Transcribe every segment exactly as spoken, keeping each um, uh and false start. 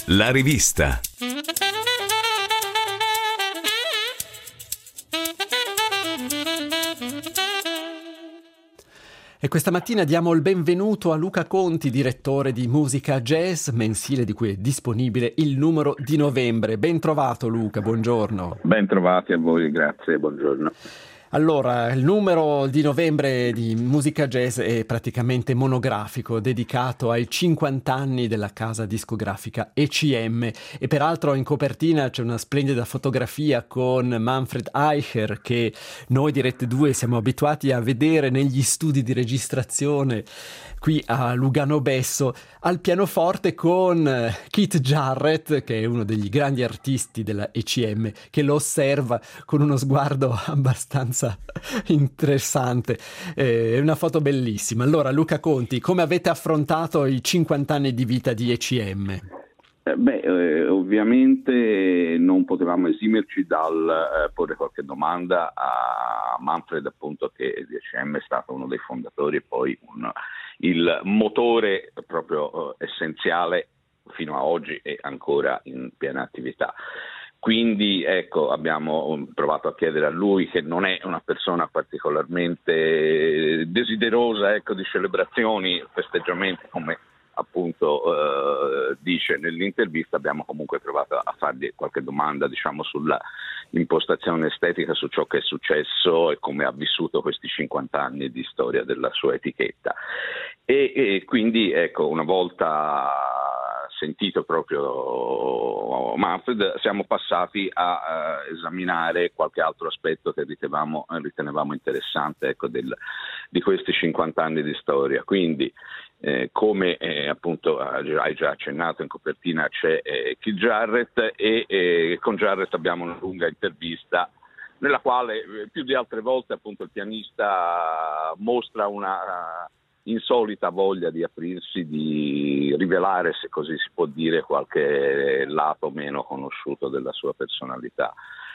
La rivista. E questa mattina diamo il benvenuto a Luca Conti, direttore di Musica Jazz, mensile di cui è disponibile il numero di novembre. Ben trovato Luca, buongiorno. Ben trovati a voi, grazie, buongiorno. Allora, il numero di novembre di Musica Jazz è praticamente monografico, dedicato ai cinquanta anni della casa discografica E C M, e peraltro in copertina c'è una splendida fotografia con Manfred Eicher che noi di Rete due siamo abituati a vedere negli studi di registrazione qui a Lugano Besso al pianoforte con Keith Jarrett, che è uno degli grandi artisti della E C M, che lo osserva con uno sguardo abbastanza interessante. È una foto bellissima. Allora, Luca Conti, come avete affrontato i cinquanta anni di vita di E C M? Eh, beh, eh, ovviamente non potevamo esimerci dal eh, porre qualche domanda a Manfred, appunto, che di E C M è stato uno dei fondatori e poi un, il motore proprio eh, essenziale fino a oggi e ancora in piena attività. Quindi ecco, abbiamo provato a chiedere a lui, che non è una persona particolarmente desiderosa ecco, di celebrazioni, festeggiamenti, come appunto eh, dice nell'intervista. Abbiamo comunque provato a fargli qualche domanda, diciamo, sulla impostazione estetica, su ciò che è successo e come ha vissuto questi cinquanta anni di storia della sua etichetta. E, e quindi ecco, una volta sentito proprio Manfred, siamo passati a uh, esaminare qualche altro aspetto che ritenevamo, ritenevamo interessante ecco, del, di questi cinquanta anni di storia. Quindi eh, come eh, appunto hai già accennato, in copertina c'è eh, Keith Jarrett e eh, con Jarrett abbiamo una lunga intervista nella quale eh, più di altre volte appunto il pianista mostra una uh, insolita voglia di aprirsi, di rivelare, se così si può dire, qualche lato meno conosciuto della sua personalità.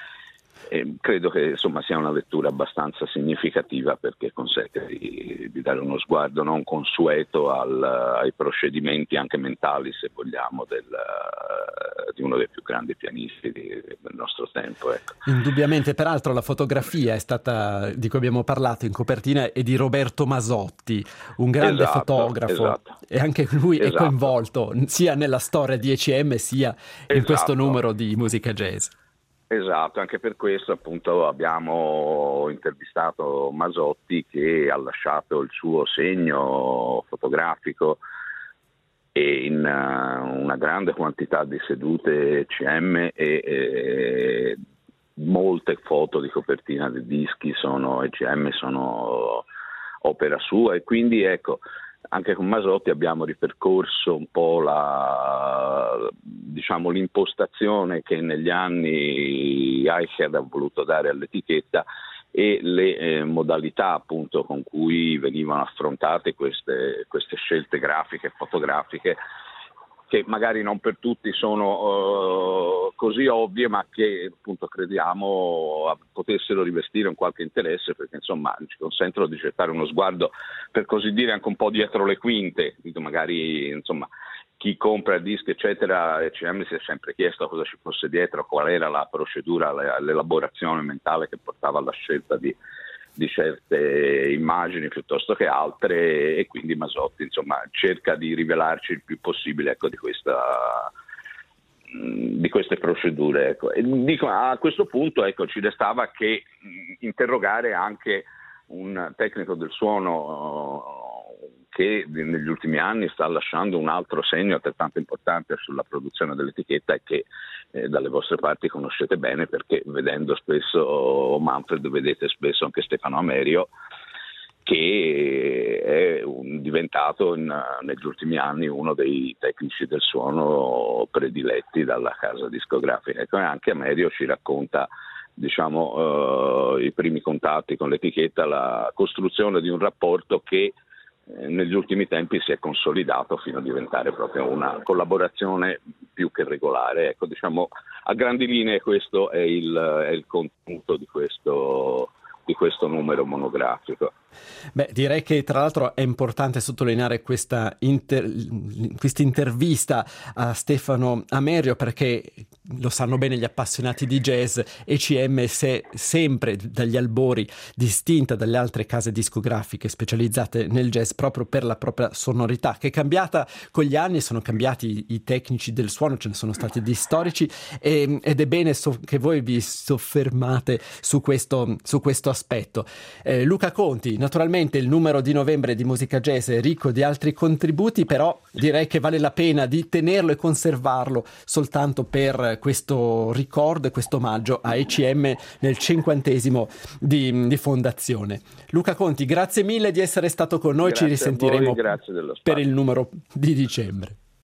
E credo che insomma sia una lettura abbastanza significativa, perché consente di, di dare uno sguardo non consueto al, ai procedimenti anche mentali, se vogliamo, del, di uno dei più grandi pianisti di, del nostro tempo. Ecco. Indubbiamente, peraltro la fotografia è stata, di cui abbiamo parlato in copertina, è di Roberto Masotti, un grande esatto, fotografo, esatto. e anche lui esatto. è coinvolto sia nella storia di E C M sia in esatto. questo numero di Musica Jazz. Esatto, anche per questo appunto abbiamo intervistato Masotti, che ha lasciato il suo segno fotografico e in uh, una grande quantità di sedute E C M e, e molte foto di copertina di dischi sono E C M, sono opera sua, e quindi ecco, anche con Masotti abbiamo ripercorso un po' la, diciamo, l'impostazione che negli anni Eicher ha voluto dare all'etichetta e le eh, modalità appunto con cui venivano affrontate queste, queste scelte grafiche e fotografiche, che magari non per tutti sono uh, così ovvie, ma che appunto crediamo potessero rivestire un qualche interesse, perché insomma ci consentono di gettare uno sguardo, per così dire, anche un po' dietro le quinte. Magari insomma chi compra il disco eccetera, E C M si è sempre chiesto cosa ci fosse dietro, qual era la procedura, l'elaborazione mentale che portava alla scelta di di certe immagini piuttosto che altre, e quindi Masotti insomma cerca di rivelarci il più possibile ecco, di questa di queste procedure ecco. E dico, a questo punto ecco, ci restava che interrogare anche un tecnico del suono che negli ultimi anni sta lasciando un altro segno altrettanto importante sulla produzione dell'etichetta, e che eh, dalle vostre parti conoscete bene, perché vedendo spesso Manfred vedete spesso anche Stefano Amerio, che è un, diventato in, negli ultimi anni uno dei tecnici del suono prediletti dalla casa discografica. E anche Amerio ci racconta diciamo uh, i primi contatti con l'etichetta, la costruzione di un rapporto che negli ultimi tempi si è consolidato fino a diventare proprio una collaborazione più che regolare. Ecco, diciamo, a grandi linee questo è il, è il contenuto di questo, di questo numero monografico. Beh, direi che tra l'altro è importante sottolineare questa inter... questa intervista a Stefano Amerio, perché lo sanno bene gli appassionati di jazz, E C M si è sempre dagli albori distinta dalle altre case discografiche specializzate nel jazz proprio per la propria sonorità, che è cambiata con gli anni, sono cambiati i tecnici del suono, ce ne sono stati di storici, e, ed è bene so, che voi vi soffermate su questo, su questo aspetto. Eh, Luca Conti, naturalmente il numero di novembre di Musica Jazz è ricco di altri contributi, però direi che vale la pena di tenerlo e conservarlo soltanto per questo ricordo e questo omaggio a E C M nel cinquantesimo di, di fondazione. Luca Conti, grazie mille di essere stato con noi, Grazie ci risentiremo a voi, grazie dello per spazio. il numero di dicembre.